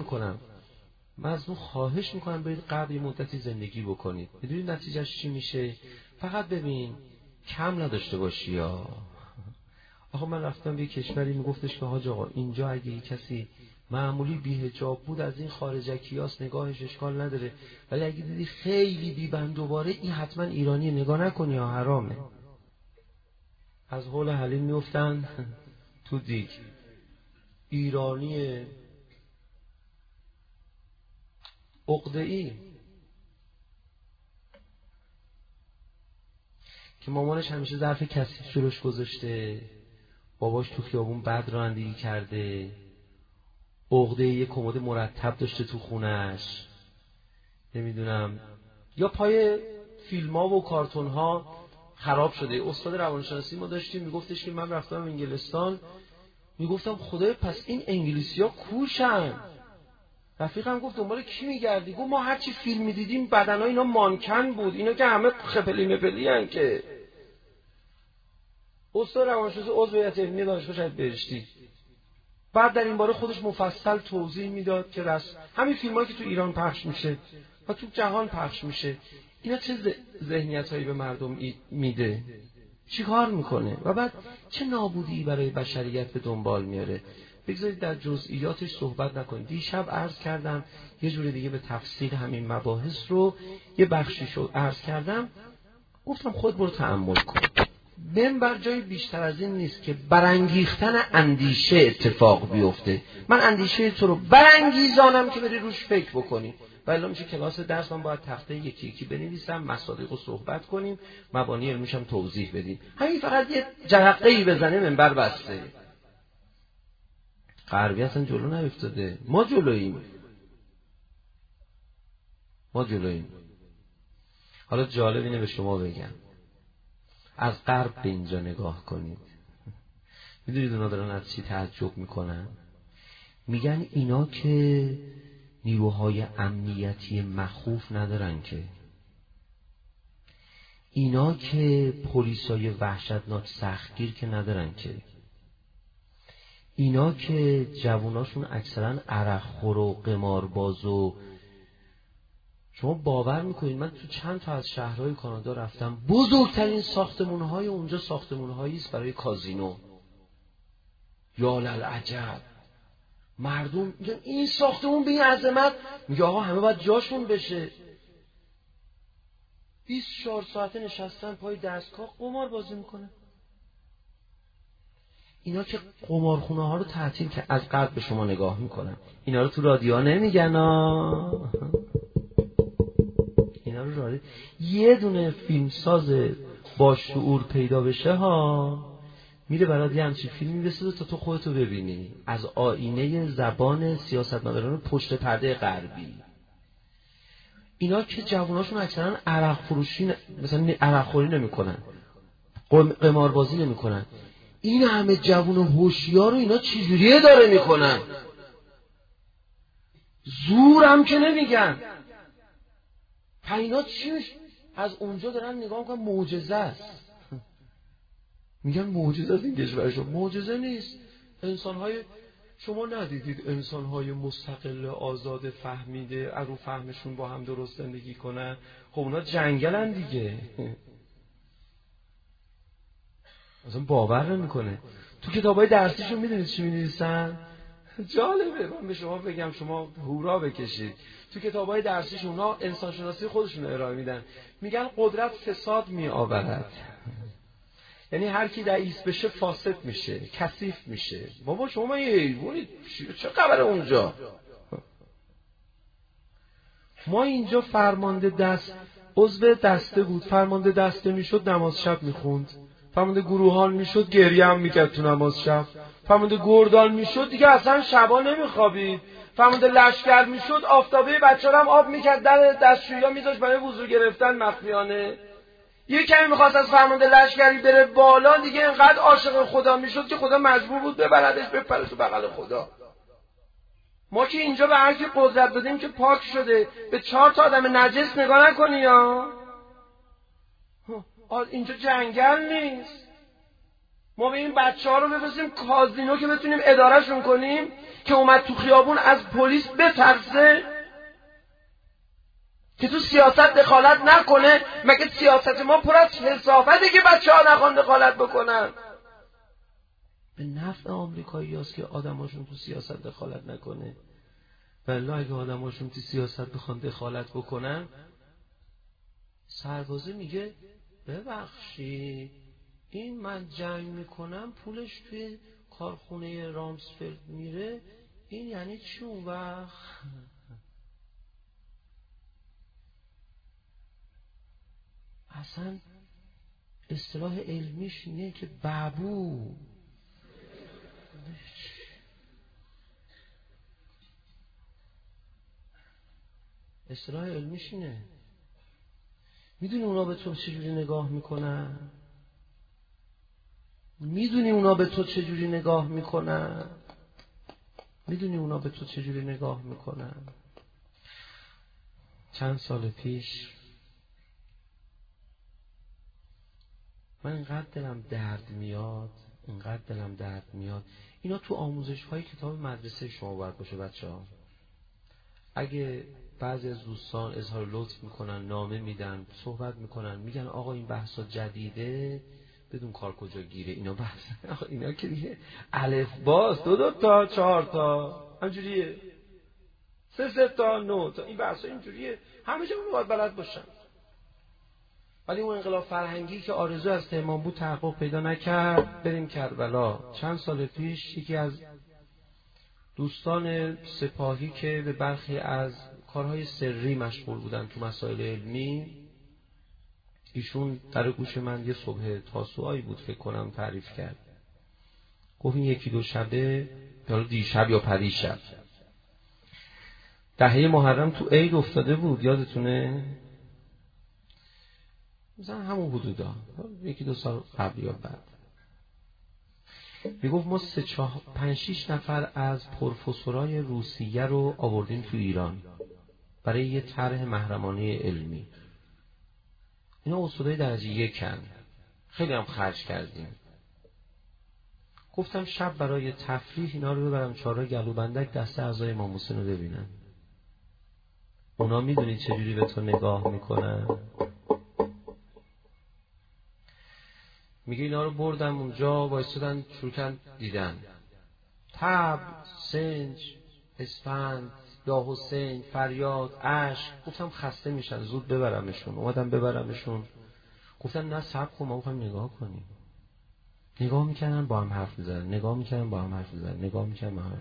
میکنم برید غرب یه مدتی زندگی بکنید. میدونید نتیجهش چی میشه؟ فقط ببین کم نداشته باشی. آخه من رفتم به کشوری میگفتش که حاج آقا اینجا اگه کسی معمولی بی‌حجاب بود از این خارجکیاست، نگاهش اشکال نداره، ولی اگه دیدی خیلی بی‌بند دوباره این حتما ایرانی، نگاه نکنی یا حرامه. از حول حلیم میفتن تو دیگ. ایرانی عقده‌ای که مامانش همیشه ظرف کثیف جلوش گذاشته، باباش تو خیابون بد رانندگی کرده، عقده یه کمد مرتب داشته تو خونش، نمیدونم، یا پای فیلم‌ها و کارتون‌ها خراب شده. استاد روانشناسی ما داشتیم میگفتش که من رفتم انگلستان، میگفتم خدای پس این انگلیسی‌ها کوشن. رفیقم گفت دنبال کی میگردی؟ گفت ما هر چی فیلم میدیدیم بدنای اینا مانکن بود، اینا که همه خپلی مپلی ان. که استاد روانشناسی عضو هیئت علمی دانشگاه شهید بهشتی بعد در این باره خودش مفصل توضیح میداد که همین فیلمایی که تو ایران پخش میشه و تو جهان پخش میشه اینا چه ذهنیتایی به مردم میده، چی کار میکنه و بعد چه نابودی برای بشریت به دنبال میاره. بگذارید در جزئیاتش صحبت نکنید. دیشب عرض کردم یه جور دیگه به تفصیل همین مباحث رو یه بخشیشو عرض کردم، گفتم خود برو تأمل کن. منبر جای بیشتر از این نیست که برانگیختن اندیشه اتفاق بیفته. من اندیشه تو رو برانگیزانم که بری روش فکر بکنی. ولی میشه کلاس درس من باید تخته یکی یکی بنویسم، مصادیق رو صحبت کنیم، مبانی علمیش هم توضیح بدیم. همین فقط یه جرقه‌ای بزنه منبر بسته. غربی اصلا جلو نیفتاده، ما جلوییم. حالا جالب اینه به شما بگم، از غرب به اینجا نگاه کنید. میدونید اونا دارن از چی تعجب میکنن؟ میگن اینا که نیروهای امنیتی مخوف ندارن، که اینا که پلیسای وحشتناک سختگیر که ندارن، که اینا که جواناشون اکثرا عرق خور و قمارباز و شما باور میکنید من تو چند تا از شهرهای کانادا رفتم، بزرگترین ساختمونهای اونجا ساختمونهایی است برای کازینو. یا للعجب، مردم میگن این ساختمون به این عظمت، میگه آقا همه باید جاشون بشه. 24 ساعته نشستن پای دستگاه قمار بازی میکنه. اینا که قمارخونه ها رو تعطیل که از قبل به شما نگاه میکنن، اینا رو تو رادیو نمیگن اینا رو رادیو. یه دونه فیلمساز با شعور پیدا بشه میره برات یه همچین فیلمی بسازه تا تو خودتو ببینی از آینه زبان سیاستمداران پشت پرده غربی. اینا که جواناشون اکثرا عرق فروشی مثلا عرق خوری نمیکنن، قماربازی نمیکنن، این همه جوان هوشیار رو اینا چجوریه داره میکنن؟ زورم که نمیگن. اینا چی میشه؟ از اونجا دارن نگاه میکنن معجزه است. میگن معجزه است این کشورشون. معجزه نیست. انسانهای شما ندیدید انسانهای مستقل آزاد فهمیده از رو فهمشون با هم درست زندگی کنن؟ خب اونا جنگلن دیگه. اصلا باور نمیکنه. تو کتابای درسیشون میدونید چی می‌نویسن؟ جالبه، من به شما بگم شما هورا بکشید. تو کتابای درسیشون اونا انسانشناسی خودشون ارائه میدن، میگن قدرت فساد میآورد. یعنی هر کی رئیس بشه فاسد میشه، کثیف میشه. بابا شما چه خبره اونجا؟ ما اینجا فرمانده دست عضو دسته بود، فرمانده دسته میشد نماز شب میخوند، فرمانده گروهان میشد گریه هم میکرد تو نماز شب، فرمانده گردان میشد دیگه اصلا شبا نمیخوابید، فرمانده لشکر میشد آفتابه بچه‌ها هم آب میکرد در دستشویی ها میذاشت برای وضو گرفتن مخفیانه. یه کمی میخواست از فرمانده لشکری بره بالا، دیگه انقدر عاشق خدا میشد که خدا مجبور بود ببردش بپره تو بغل خدا. ما که اینجا به هر کی قدرت دادیم که پاک شده، به 4 تا آدم نجس نگاه نکنی یا اینجا جنگل نیست. ما به این بچه‌ها رو بفرستیم کازینو که بتونیم ادارهشون کنیم که اومد تو خیابون از پلیس بترسه، که تو سیاست دخالت نکنه. مگه سیاست ما پر از کثافته که بچه‌ها نخوان دخالت بکنن؟ به نفع آمریکایی‌هاست که آدماشون تو سیاست دخالت نکنه. والله اگه آدماشون تو سیاست بخوان دخالت بکنن، سربازه میگه ببخشید این من جنگ میکنم پولش توی کارخونه رامسفلد میره، این یعنی چی اون وقت؟ اصلا اصطلاح علمیش اینه که بابو. اصطلاح علمیش اینه. میدونی اونا به تو چجوری نگاه میکنن؟ میدونی اونا به تو چجوری نگاه میکنن؟ میدونی اونا به تو چجوری نگاه میکنن؟ چند سال پیش من اینقدر دلم درد میاد. اینا تو آموزش های کتاب مدرسه شما باید باشه بچه‌ها. اگه بعضی از دوستان اظهار لطف میکنن، نامه میدن، صحبت میکنن، میگن آقا این بحثا جدیده، بدون کار کجا گیره اینا بحث. اینا که دیگه الف باز 2 تا 4 تا همجوریه، 3 تا 9 تا، این بحثا اینجوریه، همه جا باید بلد باشن. ولی اون انقلاب فرهنگی که آرزو از تهمان بود تحقق پیدا نکرد. بریم کربلا. چند سال پیش یکی از دوستان سپاهی که به برخی از کارهای سری مشغول بودن تو مسائل علمی، ایشون در گوش من یه صبح تاسوعایی بود فکر کنم تعریف کرد. گفت این 1-2 شبه، یا دیشب یا پریشب، دهه محرم تو عید افتاده بود، یادتونه؟ مثلا همون حدودا 1-2 سال قبل یا بعد. میگفت ما 5-6 نفر از پروفسورای روسیه رو آوردیم تو ایران برای یه طرح محرمانه علمی. اینا استادای درجه 1 خیلی هم خرج کردیم. گفتم شب برای تفریح اینا رو ببرم چهارراه گلوبندک دست اعضای امام حسین رو ببینن. اونا میدونید چجوری به تو نگاه میکنن؟ میگه اینا رو بردم اونجا، وایسادن شروع دیدن تب، سنج، اسفند، یا حسین، فریاد، اشک. گفتم خسته میشن، زود ببرمشون. اومدم ببرمشون، گفتم نه صبر کن، ما میخوایم نگاه کنیم. نگاه میکنن با هم حرف میزنن،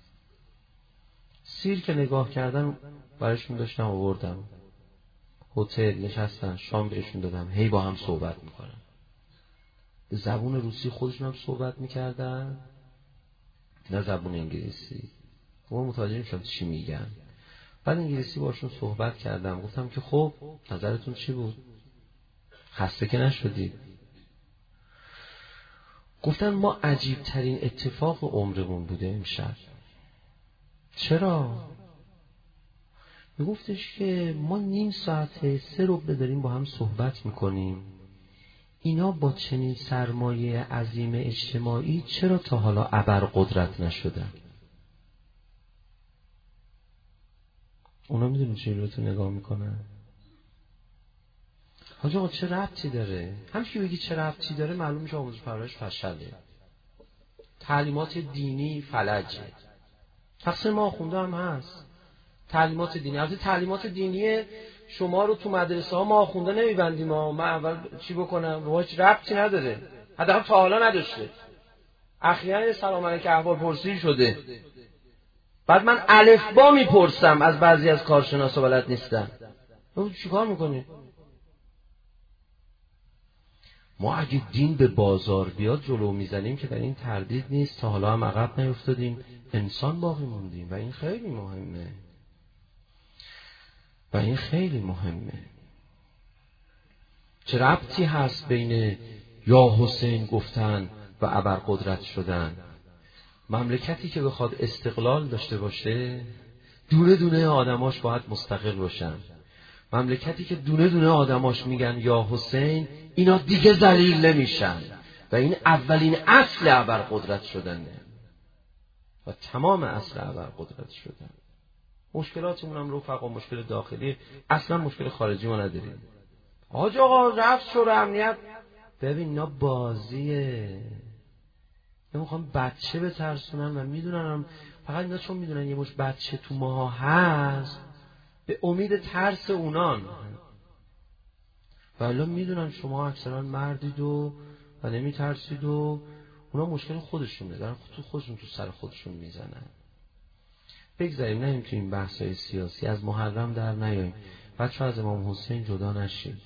سیر که نگاه کردن براشون داشتم آوردم هتل، نشستن، شام بهشون دادم، هی با هم صحبت میکنن. به زبون روسی خودشون هم صحبت میکردن، نه زبون انگلیسی. ما متوجه میشم چی میگن. بعد انگلیسی باشون صحبت کردم، گفتم که خب نظرتون چی بود؟ خسته که نشدید؟ گفتن ما عجیب ترین اتفاق عمرمون بوده امشب. چرا؟ میگفتش که ما نیم ساعت 3 رو داریم با هم صحبت میکنیم، اینا با چنین سرمایه عظیم اجتماعی چرا تا حالا ابرقدرت نشدن؟ اونا میدونی چه رو تو نگاه میکنن؟ حاجی آقا چه ربطی داره؟ همچی بگی چه ربطی داره معلوم میشه آموزش پرورش فشله. تعلیمات دینی فلجه. تقصیر ما آخونده هم هست. تعلیمات دینی، البته تعلیمات دینی شما رو تو مدرسه ها ما آخونده نمیبندیم. من اول چی بکنم؟ روش ربطی نداره، حداقل تا حالا نداشته. اخیراً سلام علیک احوال پرسی شده، بعد من الفبا میپرسم از بعضی از کارشناسا بلد نیستن. چیکار میکنی؟ ما اگه دین به بازار بیاد جلو میزنیم که در این تردید نیست. تا حالا هم عقب نیفتادیم، انسان باقی موندیم و این خیلی مهمه. چه ربطی هست بین یا حسین گفتن و ابرقدرت شدن؟ مملکتی که بخواد استقلال داشته باشه دونه دونه آدماش باید مستقل باشن. مملکتی که دونه دونه آدماش میگن یا حسین، اینا دیگه ذلیل نمیشن و این اولین اصل ابرقدرت شدنه و تمام اصل ابرقدرت شدن. مشکلاتمون هم رفقا مشکل داخلی، اصلا مشکل خارجی ما نداریم. آقا رفت شورای امنیت، ببین اینا بازیه، نمیخوام بچه بترسونن و میدونن فقط اینا چون میدونن یه مش بچه تو ماها هست به امید ترس اونان، ولی میدونن شما اکثرا مردید و نمیترسید و اونا مشکل خودشونه، دارن تو خودشون تو سر خودشون میزنن. بگذاریم نهیم تو این بحثای سیاسی، از محرم در نیاییم. بچه از امام حسین جدا نشیم.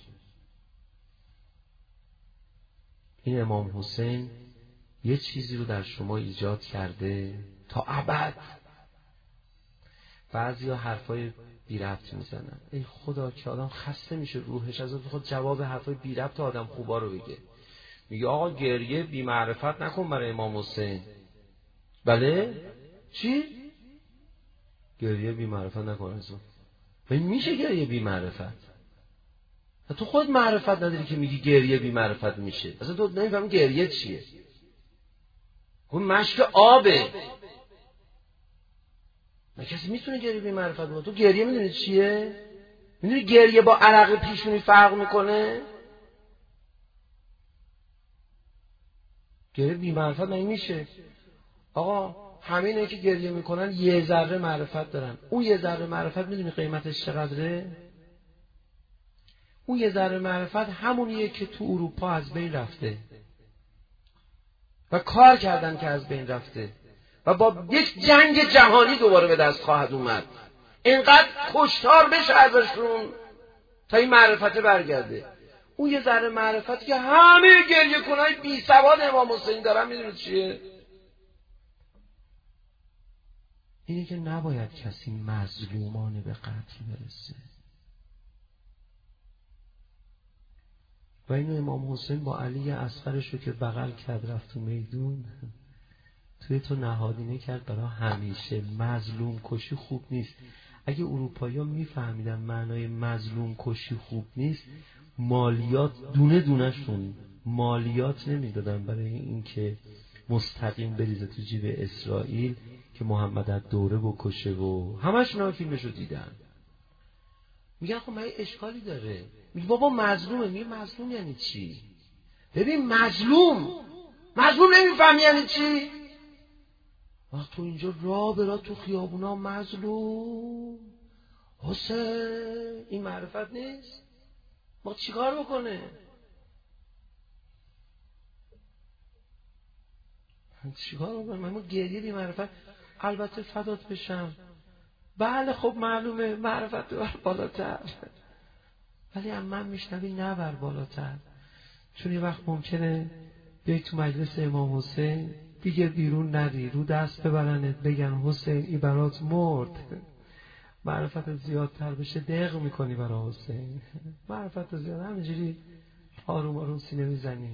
این امام حسین یه چیزی رو در شما ایجاد کرده تا ابد. بعضیا حرفای بی ربط میزنن، ای خدا که آدم خسته میشه روحش از خود جواب حرفای بی ربط آدم خوبا رو بگه. میگه آقا گریه بی معرفت نکن برای امام حسین. بله؟ چی؟ گریه بی معرفت نکن از اون. این میشه گریه بی معرفت؟ تو خود معرفت نداری که میگی گریه بی معرفت میشه. اصلا تو نمیفهمی گریه چیه. اون مشک آبه. نه کسی میتونه گریه بی معرفت بکنه. تو گریه میدونی چیه؟ میدونی گریه با عرق پیشونی فرق میکنه؟ گریه بی معرفت نمیشه. آقا همینه که گریه میکنن یه ذره معرفت دارن. اون یه ذره معرفت میدونی قیمتش چقدره؟ اون یه ذره معرفت همونیه که تو اروپا از بین رفته و کار کردن که از بین رفته و با یک جنگ جهانی دوباره به دست خواهد اومد. اینقدر کشتار بشه ازشون تا این معرفت برگرده. اون یه ذره معرفت که همه گریه کنای بی سواد امام حسین دارن، میدونید چیه؟ اینه که نباید کسی مظلومانه به قتل برسه. و اینو امام حسین با علی اصغرش رو که بغل کرد رفت تو میدون، توی تو نهادینه کرد برای همیشه. مظلوم کشی خوب نیست. اگه اروپایی‌ها میفهمیدن معنای مظلوم کشی خوب نیست، مالیات دونه دونهشون مالیات نمیدادن برای این که مستقیم بریزه تو جیب اسرائیل که محمد از دوره بکشه و همشون هم فیلمشو دیدن. میگن خب من اشکالی داره. میگه بابا مظلومه. میگه مظلوم یعنی چی؟ ببین مظلوم نمیفهمی یعنی چی؟ وقت تو اینجا راه برا تو خیابونا مظلوم حسین، این معرفت نیست؟ ما چیکار بکنه؟ چیکار بکنه؟ ما گریه بی معرفت. البته فدات بشم، بله خب معلومه معرفت ببر بالاتر، ولی هم من میشنوی نبر بالاتر. چون یه وقت ممکنه بیای تو مجلس امام حسین دیگه بیرون نری، رو دست ببرنت بگن حسین ای برات مرد. معرفت زیادتر بشه دق میکنی برای حسین. معرفت زیاد همینجوری آروم آروم سینه میزنی.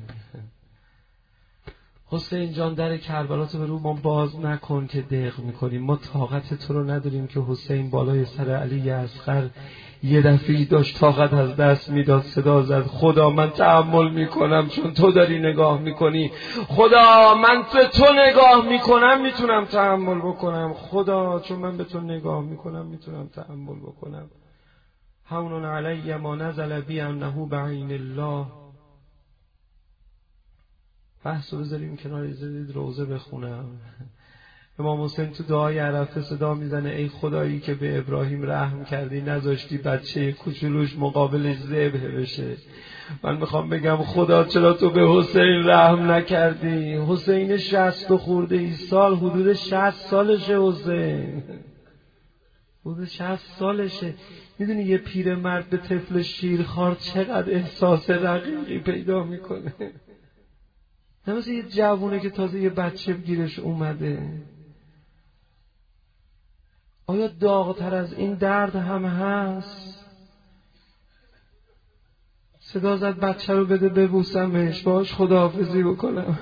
حسین جان در کربلا تو به رو ما باز نکن که دق میکنیم. ما طاقت تو رو نداریم که حسین بالای سر علی اصغر یه دفعی داشت طاقت از دست میداد، صدا زد خدا من تحمل میکنم چون تو داری نگاه میکنی. خدا من به تو نگاه میکنم میتونم تحمل بکنم. خدا چون من به تو نگاه میکنم میتونم تحمل بکنم. هون علی ما نزل بی انه بعین الله. بحث رو بذاریم کنار، ایزدید روزه بخونم. امام حسین تو دعای عرفه صدا میزنه ای خدایی که به ابراهیم رحم کردی نذاشتی بچه کوچولوش مقابلش ذبح بشه. من میخوام بگم خدا چرا تو به حسین رحم نکردی؟ حسین 60 خورده ای سال، حدود 60 سالشه حسین، حدود 60 سالشه. میدونی یه پیرمرد به طفل شیرخوار چقدر احساس رقیقی پیدا میکنه؟ نه مثل یه جوونه که تازه یه بچه گیرش اومده. آیا داغتر از این درد هم هست؟ صدا زد بچه رو بده ببوسمش، باهاش خداحافظی بکنم.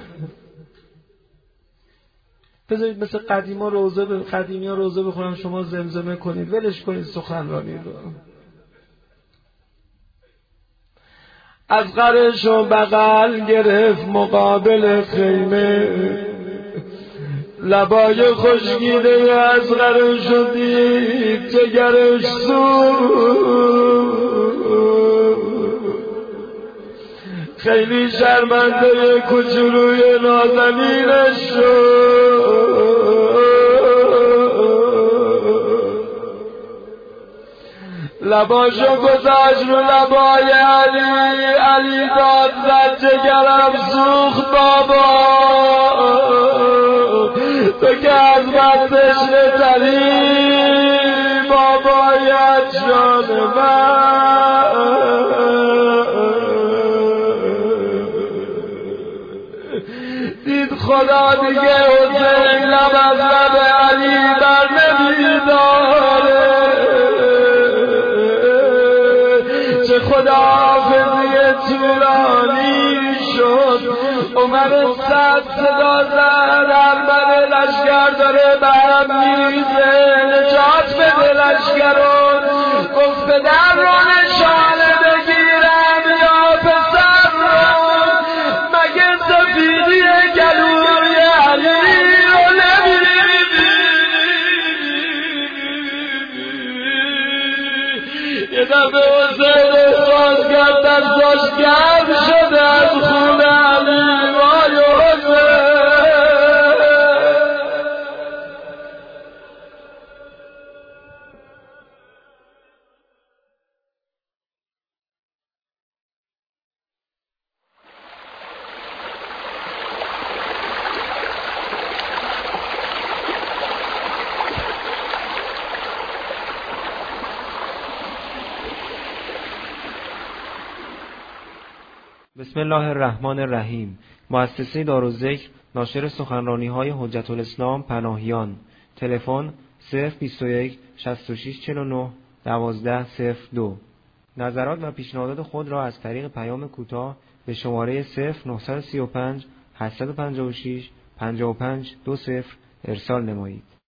بذارید مثل قدیمی ها روزه بخونم، شما زمزمه کنید، ولش کنید سخنرانی رو. از قرشو بغل گرفت مقابل خیمه، لبای خشکیده از قرشو دید جگرش سوخت. خیلی شرمنده کوچولوی نازنینش شد. لباشو گذاشت رو لبای علی داد زد جگرم سوخت بابا، تو که از من تشنه تری بابایت جان من. دید خدا دیگه حسین لب از لب علی بر نمیداره، چه خداحافظی طولانی شد. عمر صد صدا زد ارمن لشکر داره به هم میریزه، نجات بده لشکرون. گفت پدر رو نشانه بگیرم یا پسر رو، مگه سفیدی گلوی علی رو نمیبینی؟ یه دفعه حسین احساس کرد دستاش گرم شده از خون علی. وای حسین. بسم الله الرحمن الرحیم. مؤسسه دارالذکر ناشر سخنرانی‌های حجت الاسلام پناهیان. تلفن 021 66 49 12 02. نظرات و پیشنهادات خود را از طریق پیام کوتاه به شماره 0935 856 55 20 ارسال نمایید.